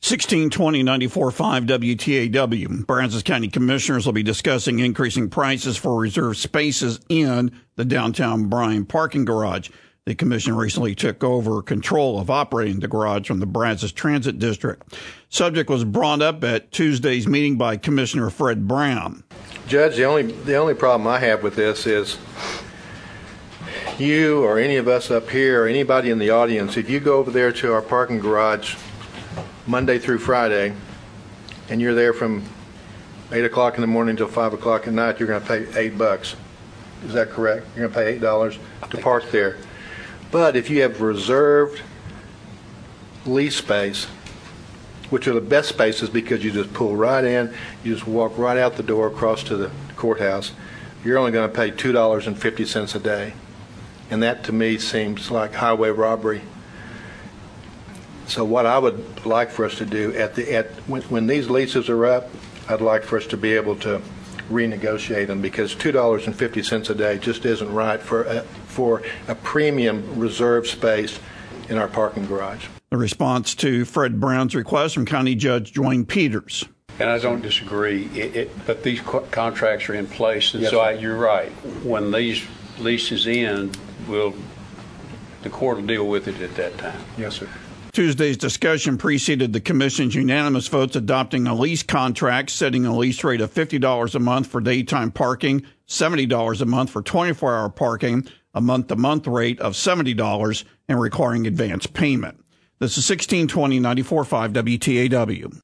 1620-94.5 WTAW. Brazos County Commissioners will be discussing increasing prices for reserved spaces in the downtown Bryan parking garage. The commission recently took over control of operating the garage from the Brazos Transit District. Subject was brought up at Tuesday's meeting by Commissioner Fred Brown. Judge, the only problem I have with this is you or any of us up here or anybody in the audience, if you go over there to our parking garage Monday through Friday, and you're there from 8 o'clock in the morning until 5 o'clock at night, you're going to pay $8. Is that correct? You're going to pay $8 to park there. But if you have reserved lease space, which are the best spaces because you just pull right in, you just walk right out the door across to the courthouse, you're only going to pay $2.50 a day. And that to me seems like highway robbery. So what I would like for us to do when these leases are up, I'd like for us to be able to renegotiate them, because $2.50 a day just isn't right for a premium reserve space in our parking garage. The response to Fred Brown's request from County Judge Dwayne Peters. And I don't disagree, but these contracts are in place, and yes, so you're right. When these leases end, the court will deal with it at that time. Yes, sir. Tuesday's discussion preceded the Commission's unanimous votes adopting a lease contract, setting a lease rate of $50 a month for daytime parking, $70 a month for 24-hour parking, a month-to-month rate of $70, and requiring advance payment. This is 1620-94.5 WTAW.